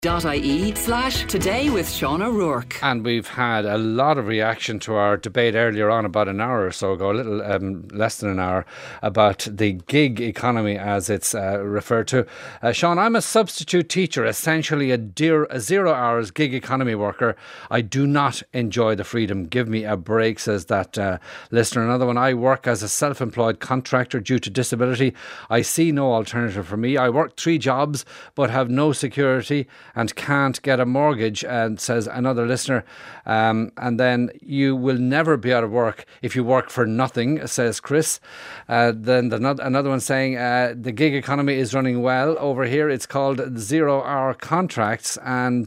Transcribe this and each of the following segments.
RTE.ie/Today with Sean O'Rourke. And we've had a lot of reaction to our debate earlier on, about an hour or so ago, a little less than an hour, about the gig economy as it's referred to. Sean, I'm a substitute teacher, essentially a 0 hours gig economy worker. I do not enjoy the freedom. Give me a break, says that listener. Another one, I work as a self-employed contractor due to disability. I see no alternative for me. I work 3 jobs but have no security and can't get a mortgage, and says another listener. And then, you will never be out of work if you work for nothing, says Chris. Then another one saying the gig economy is running well over here. It's called 0 hour contracts. And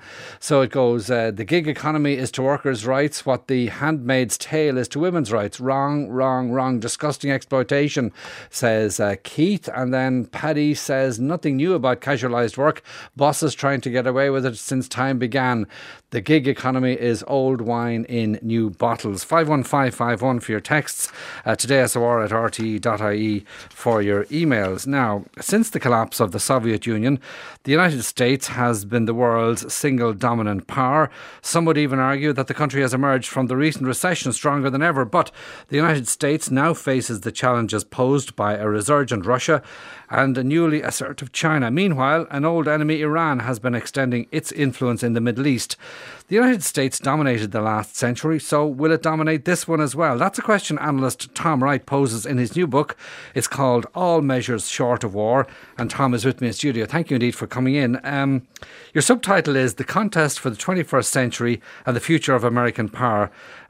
so it goes, the gig economy is to workers' rights what the Handmaid's Tale is to women's rights. Wrong, wrong, wrong. Disgusting exploitation, says Keith. And then Paddy says nothing new about casualised work. Bosses trying to get away with it since time began. The gig economy is old wine in new bottles. 51551 for your texts. Today SOR at RTE.ie for your emails. Now, since the collapse of the Soviet Union, the United States has been the world's single dominant power. Some would even argue that the country has emerged from the recent recession stronger than ever. But the United States now faces the challenges posed by a resurgent Russia and a newly assertive China. Meanwhile, an old enemy, Iran, has been extending its influence in the Middle East. The United States dominated the last century, so will it dominate this one as well? That's a question analyst Tom Wright poses in his new book. It's called All Measures Short of War, and Tom is with me in studio. Thank you indeed for coming in. Your subtitle is The Contest for the 21st Century and the Future of American Power.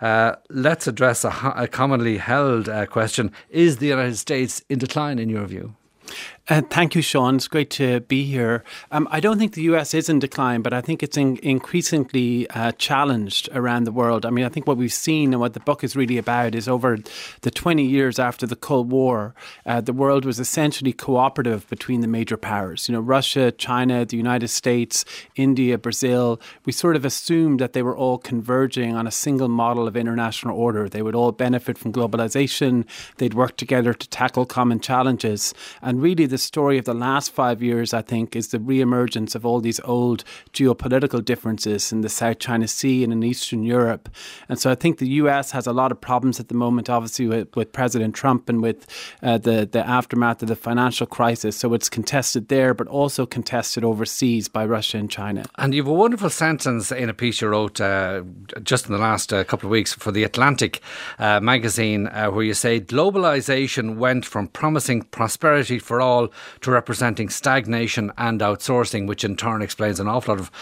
Let's address a commonly held question. Is the United States in decline in your view? Thank you, Sean. It's great to be here. I don't think the US is in decline, but I think it's increasingly challenged around the world. I mean, I think what we've seen and what the book is really about is over the 20 years after the Cold War, the world was essentially cooperative between the major powers. You know, Russia, China, the United States, India, Brazil. We sort of assumed that they were all converging on a single model of international order. They would all benefit from globalization. They'd work together to tackle common challenges. And really, the story of the last 5 years, I think, is the re-emergence of all these old geopolitical differences in the South China Sea and in Eastern Europe. And so I think the US has a lot of problems at the moment, obviously, with President Trump and with the aftermath of the financial crisis. So it's contested there, but also contested overseas by Russia and China. And you have a wonderful sentence in a piece you wrote just in the last couple of weeks for The Atlantic magazine, where you say globalization went from promising prosperity for all to representing stagnation and outsourcing, which in turn explains an awful lot of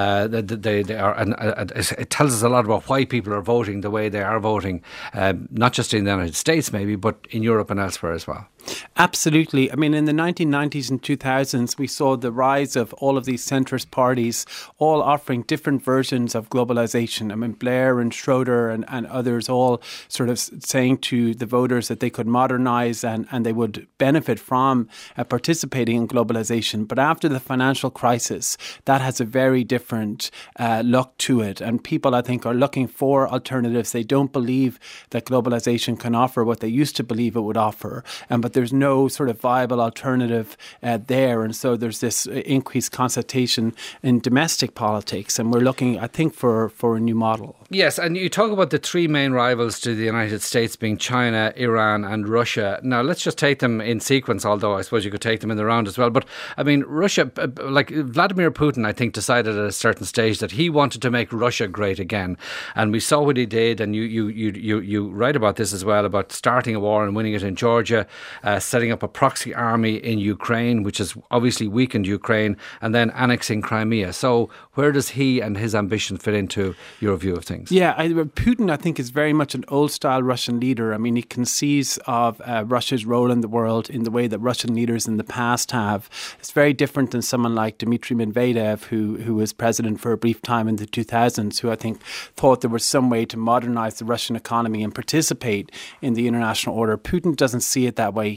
it tells us a lot about why people are voting the way they are voting, not just in the United States maybe, but in Europe and elsewhere as well. Absolutely. I mean, in the 1990s and 2000s, we saw the rise of all of these centrist parties, all offering different versions of globalization. I mean, Blair and Schroeder and others all sort of saying to the voters that they could modernize and they would benefit from participating in globalization. But after the financial crisis, that has a very different look to it. And people, I think, are looking for alternatives. They don't believe that globalization can offer what they used to believe it would offer. But there's no sort of viable alternative there. And so there's this increased consultation in domestic politics. And we're looking, I think, for a new model. Yes, and you talk about the 3 main rivals to the United States being China, Iran and Russia. Now, let's just take them in sequence, although I suppose you could take them in the round as well. But, I mean, Russia, like Vladimir Putin, I think, decided at a certain stage that he wanted to make Russia great again. And we saw what he did, and you write about this as well, about starting a war and winning it in Georgia, setting up a proxy army in Ukraine, which has obviously weakened Ukraine, and then annexing Crimea. So where does he and his ambition fit into your view of things? Yeah, Putin, I think, is very much an old-style Russian leader. I mean, he conceives of Russia's role in the world in the way that Russian leaders in the past have. It's very different than someone like Dmitry Medvedev, who was president for a brief time in the 2000s, who I think thought there was some way to modernize the Russian economy and participate in the international order. Putin doesn't see it that way. He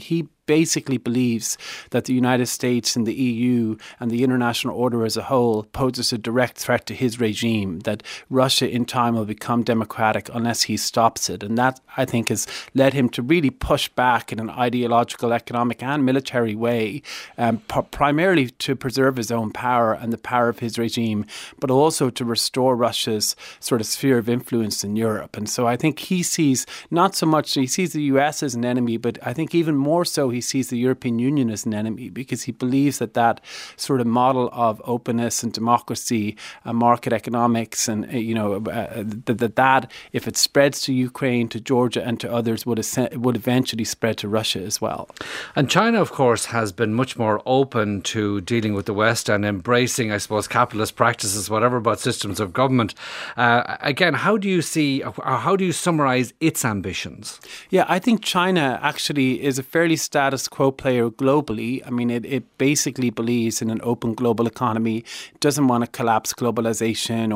basically believes that the United States and the EU and the international order as a whole poses a direct threat to his regime, that Russia in time will become democratic unless he stops it. And that, I think, has led him to really push back in an ideological, economic and military way, primarily to preserve his own power and the power of his regime, but also to restore Russia's sort of sphere of influence in Europe. And so I think he sees he sees the US as an enemy, but I think even more so he sees the European Union as an enemy, because he believes that sort of model of openness and democracy, market economics, and that if it spreads to Ukraine, to Georgia and to others, would eventually spread to Russia as well. And China, of course, has been much more open to dealing with the West and embracing, I suppose, capitalist practices, whatever, about systems of government. Again, how do you summarise its ambitions? Yeah, I think China actually is a fairly status quo player globally. I mean, it basically believes in an open global economy, doesn't want to collapse globalization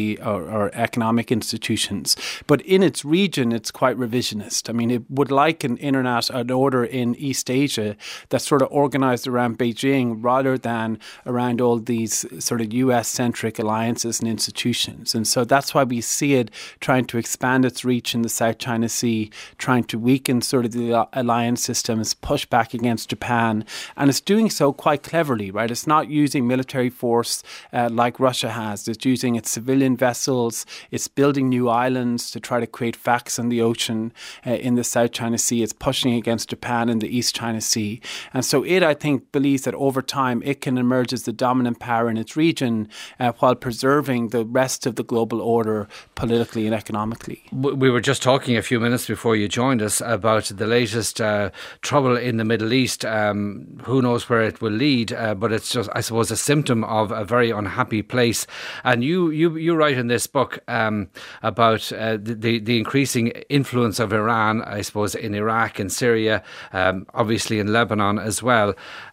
or economic institutions. But in its region, it's quite revisionist. I mean, it would like an order in East Asia that's sort of organized around Beijing rather than around all these sort of US-centric alliances and institutions. And so that's why we see it trying to expand its reach in the South China Sea, trying to weaken sort of the alliance systems, push back against Japan. And it's doing so quite cleverly, right? It's not using military force like Russia has. It's using its civilian vessels. It's building new islands to try to create facts in the ocean in the South China Sea. It's pushing against Japan in the East China Sea. And so it, I think, believes that over time it can emerge as the dominant power in its region while preserving the rest of the global order politically and economically. We were just talking a few minutes before you joined us about the latest trouble in the Middle East. Who knows where it will lead, but it's just, I suppose, a symptom of a very unhappy place. And you write in this book about the increasing influence of Iran, I suppose, in Iraq and Syria, obviously in Lebanon as well.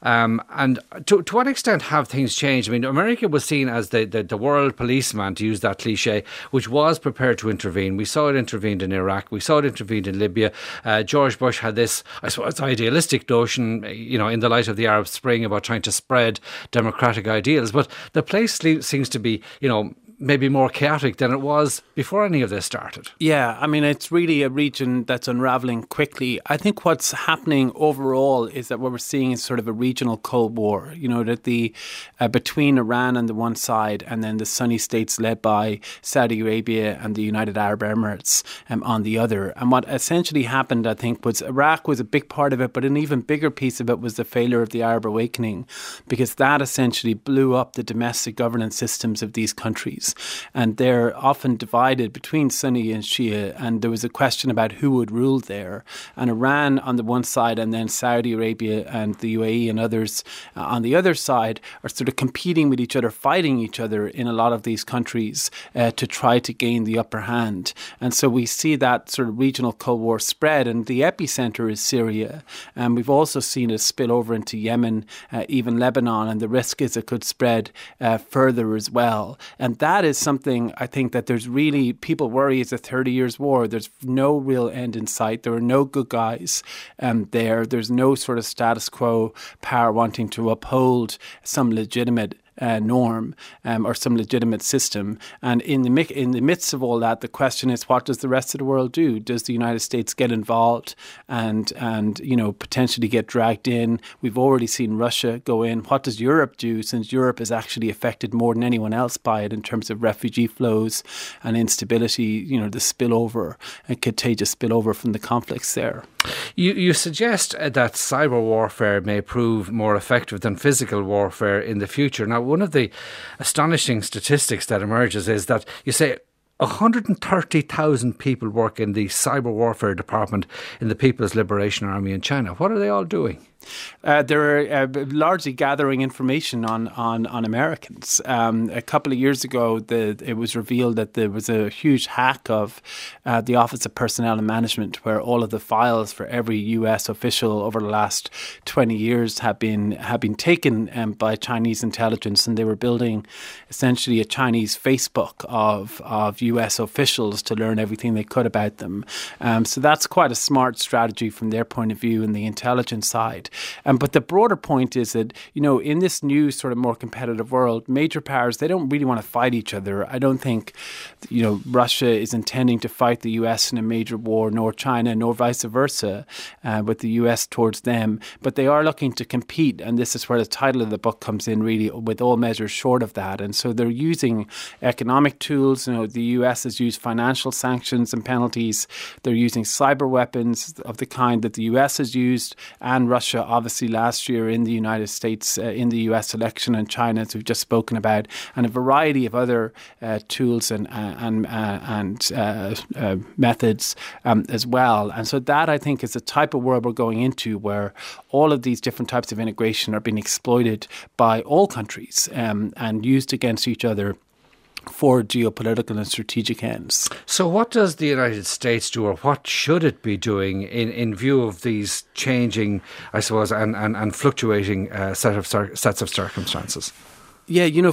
And to what extent have things changed? I mean, America was seen as the world policeman, to use that cliche, which was prepared to intervene. We saw it intervened in Iraq. We saw it intervened in Libya. George Bush had this, I suppose, idealistic notion, in the light of the Arab Spring, about trying to spread democratic ideals. But the place seems to be, maybe more chaotic than it was before any of this started. Yeah, I mean, it's really a region that's unraveling quickly. I think what's happening overall is that what we're seeing is sort of a regional Cold War, that between Iran on the one side and then the Sunni states led by Saudi Arabia and the United Arab Emirates on the other. And what essentially happened, I think, was Iraq was a big part of it, but an even bigger piece of it was the failure of the Arab Awakening, because that essentially blew up the domestic governance systems of these countries. And they're often divided between Sunni and Shia, and there was a question about who would rule there. And Iran on the one side, and then Saudi Arabia and the UAE and others on the other side are sort of competing with each other, fighting each other in a lot of these countries to try to gain the upper hand. And so we see that sort of regional Cold War spread, and the epicenter is Syria. And we've also seen it spill over into Yemen, even Lebanon, and the risk is it could spread further as well. And that is something I think that there's really, people worry it's a 30 years war. There's no real end in sight. There are no good guys there. There's no sort of status quo power wanting to uphold some legitimate norm or some legitimate system. And in the midst of all that, the question is, what does the rest of the world do? Does the United States get involved and potentially get dragged in? We've already seen Russia go in. What does Europe do, since Europe is actually affected more than anyone else by it in terms of refugee flows and instability, the spillover and contagious spillover from the conflicts there? You suggest that cyber warfare may prove more effective than physical warfare in the future. Now, one of the astonishing statistics that emerges is that you say 130,000 people work in the cyber warfare department in the People's Liberation Army in China. What are they all doing? They're largely gathering information on Americans. A couple of years ago, it was revealed that there was a huge hack of the Office of Personnel and Management, where all of the files for every U.S. official over the last 20 years have been taken by Chinese intelligence, and they were building essentially a Chinese Facebook of U.S. officials to learn everything they could about them. So that's quite a smart strategy from their point of view in the intelligence side. But the broader point is that, in this new sort of more competitive world, major powers, they don't really want to fight each other. I don't think, Russia is intending to fight the US in a major war, nor China, nor vice versa, with the US towards them. But they are looking to compete, and this is where the title of the book comes in, really, with all measures short of that. And so they're using economic tools. The US has used financial sanctions and penalties. They're using cyber weapons of the kind that the US has used, and Russia, obviously, last year in the United States, in the US election, and China, as we've just spoken about, and a variety of other tools and methods as well. And so that, I think, is the type of world we're going into, where all of these different types of integration are being exploited by all countries and used against each other for geopolitical and strategic ends. So what does the United States do, or what should it be doing in view of these changing, I suppose, and fluctuating sets of circumstances? Yeah,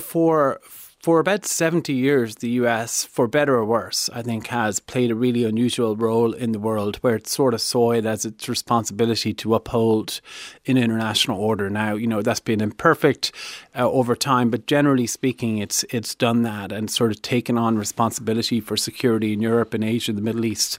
for about 70 years, the US, for better or worse, I think, has played a really unusual role in the world, where it sort of saw it as its responsibility to uphold an international order. Now, that's been imperfect over time, but generally speaking, it's done that and sort of taken on responsibility for security in Europe and Asia, the Middle East,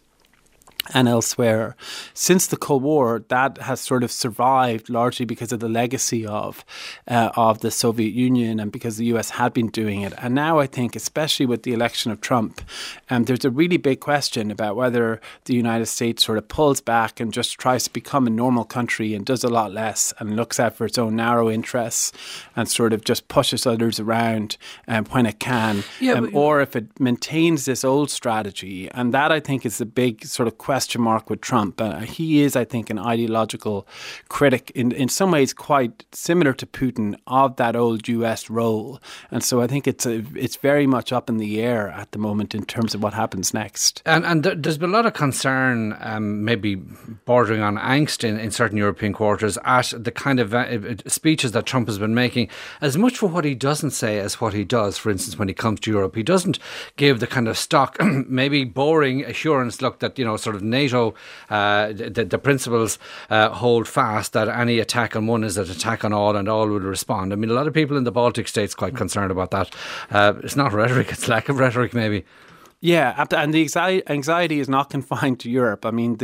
and elsewhere. Since the Cold War, that has sort of survived largely because of the legacy of the Soviet Union, and because the US had been doing it. And now I think, especially with the election of Trump, there's a really big question about whether the United States sort of pulls back and just tries to become a normal country and does a lot less and looks out for its own narrow interests and sort of just pushes others around when it can, or if it maintains this old strategy. And that, I think, is the big sort of question mark with Trump. He is, I think, an ideological critic, in some ways quite similar to Putin, of that old US role. And so I think it's very much up in the air at the moment in terms of what happens next. And there's been a lot of concern, maybe bordering on angst in certain European quarters, at the kind of speeches that Trump has been making, as much for what he doesn't say as what he does. For instance, when he comes to Europe, he doesn't give the kind of stock, maybe boring assurance, look, that, sort of NATO, the principles hold fast, that any attack on one is an attack on all, and all will respond. I mean, a lot of people in the Baltic states quite concerned about that. It's not rhetoric, it's lack of rhetoric, maybe. Yeah, and the anxiety is not confined to Europe. I mean,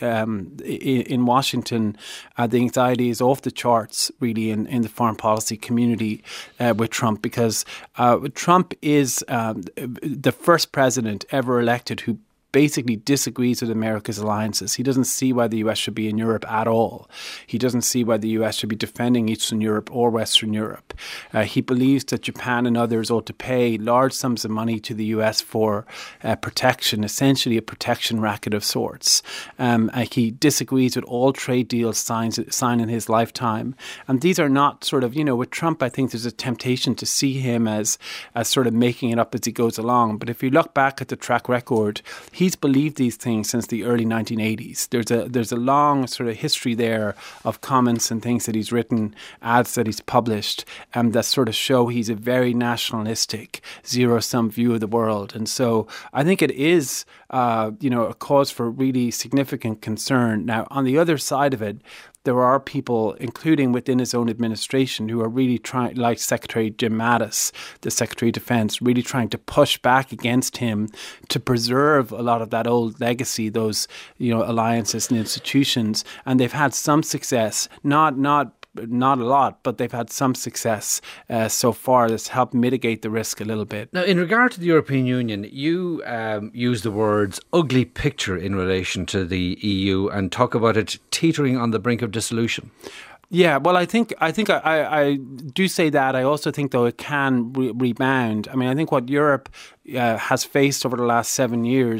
in Washington, the anxiety is off the charts, really, in the foreign policy community with Trump, because Trump is the first president ever elected who basically disagrees with America's alliances. He doesn't see why the US should be in Europe at all. He doesn't see why the US should be defending Eastern Europe or Western Europe. He believes that Japan and others ought to pay large sums of money to the US for protection, essentially a protection racket of sorts. He disagrees with all trade deals signed in his lifetime. And these are not sort of, with Trump, I think there's a temptation to see him as sort of making it up as he goes along. But if you look back at the track record, he's believed these things since the early 1980s. There's a long sort of history there of comments and things that he's written, ads that he's published, that sort of show he's a very nationalistic, zero-sum view of the world. And so I think it is, a cause for really significant concern. Now, on the other side of it, there are people, including within his own administration, who are really trying, like Secretary Jim Mattis, the Secretary of Defense, really trying to push back against him to preserve a lot of that old legacy, those, alliances and institutions. And they've had some success, not a lot, but they've had some success so far that's helped mitigate the risk a little bit. Now, in regard to the European Union, you use the words ugly picture in relation to the EU and talk about it teetering on the brink of dissolution. Yeah, well, I think I do say that. I also think, though, it can rebound. I mean, I think what Europe has faced over the last 7 years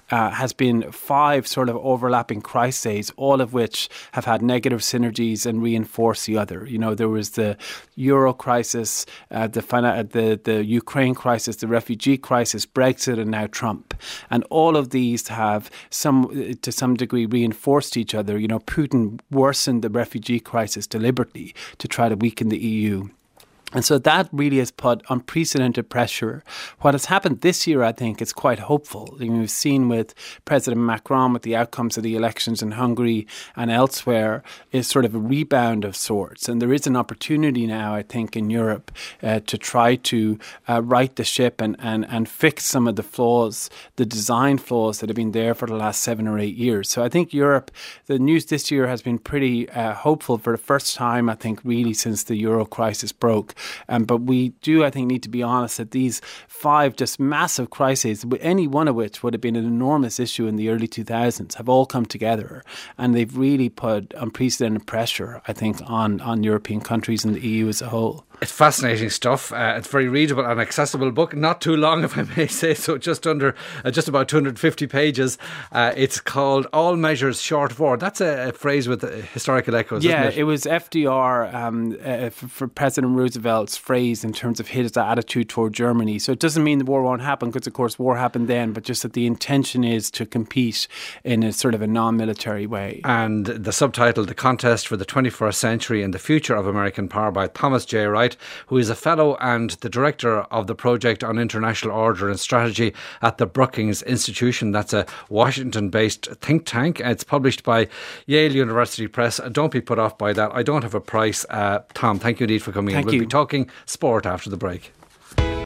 has been 5 sort of overlapping crises, all of which have had negative synergies and reinforce the other. You know, there was the Euro crisis, the Ukraine crisis, the refugee crisis, Brexit, and now Trump. And all of these have to some degree reinforced each other. You know, Putin worsened the refugee crisis deliberately to try to weaken the EU. And so that really has put unprecedented pressure. What has happened this year, I think, is quite hopeful. I mean, we've seen with President Macron, with the outcomes of the elections in Hungary and elsewhere, is sort of a rebound of sorts. And there is an opportunity now, I think, in Europe to try to right the ship and fix some of the flaws, the design flaws that have been there for the last 7 or 8 years. So I think Europe, the news this year has been pretty hopeful for the first time, I think, really since the Euro crisis broke. But we do, I think, need to be honest that these 5 just massive crises, any one of which would have been an enormous issue in the early 2000s, have all come together. And they've really put unprecedented pressure, I think, on European countries and the EU as a whole. It's fascinating stuff. It's very readable and accessible book. Not too long, if I may say so. Just about 250 pages. It's called All Measures Short of War. That's a phrase with historical echoes, isn't it? Yeah, it was FDR for President Roosevelt's phrase in terms of his attitude toward Germany. So it doesn't mean the war won't happen, because of course war happened then, but just that the intention is to compete in a sort of a non-military way. And the subtitle, The Contest for the 21st Century and the Future of American Power, by Thomas J. Wright, who is a fellow and the director of the Project on International Order and Strategy at the Brookings Institution. That's a Washington-based think tank. It's published by Yale University Press. Don't be put off by that. I don't have a price. Tom, thank you indeed for coming in. We'll be talking sport after the break.